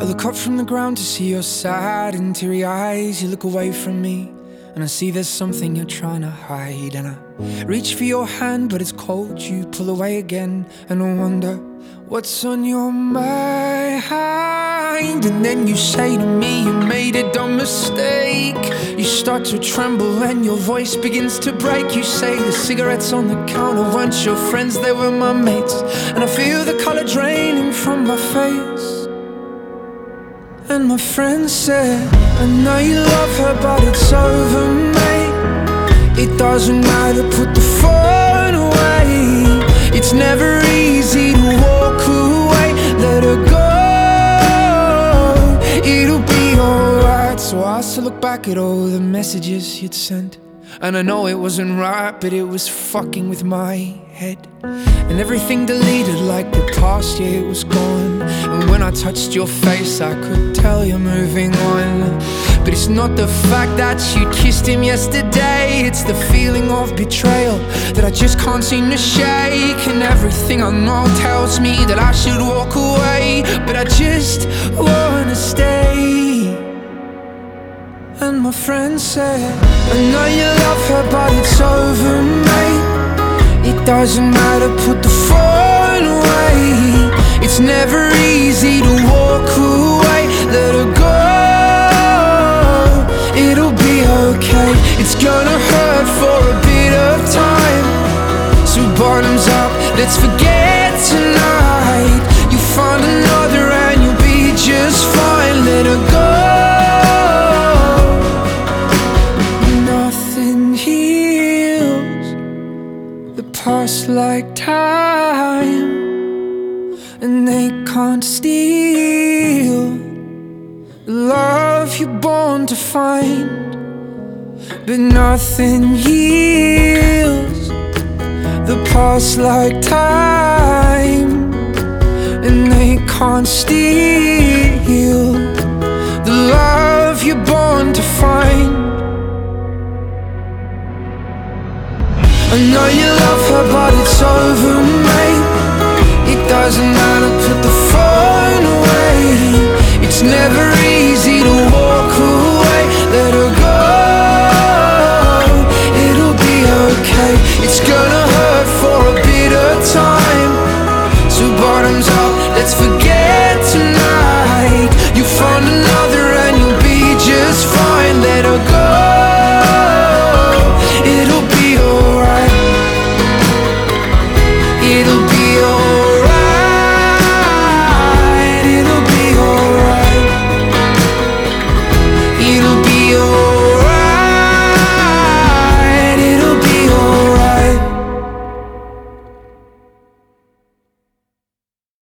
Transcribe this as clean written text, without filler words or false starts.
look up from the ground to see your sad and teary eyes. You look away from me and I see there's something you're trying to hide. And I reach for your hand but it's cold. You pull away again and I wonder what's on your mind. And then you say to me you made a dumb mistake. You start to tremble and your voice begins to break. You say the cigarettes on the counter weren't your friends, they were my mates. And I feel the color draining from my face. And my friend said, I know you love her but it's over, mate. It doesn't matter, put the phone away. It's never easy to walk away. Let her go, it'll be alright. So I still look back at all the messages you'd sent, and I know it wasn't right, but it was fucking with my head. And everything deleted like the past year was gone. And when I touched your face I could tell you're moving on. But it's not the fact that you kissed him yesterday, it's the feeling of betrayal that I just can't seem to shake. And everything I know tells me that I should walk away, but I just wanna stay. And my friend said, I know you love her but it's over, mate. It doesn't matter, put the phone away. It's never easy to walk away. Let her go, it'll be okay. It's gonna hurt for a bit of time. So bottoms up, let's forget tonight. You find another and you'll be just fine. Let her go. Past like time, and they can't steal the love you're born to find. But nothing heals the past like time, and they can't steal the love you're born to find. I know you love her but it's over, mate. It doesn't matter, put the phone away. It's never easy to walk away. Let her go, it'll be okay. It's gonna hurt for a bit of time. So bottoms up, let's forget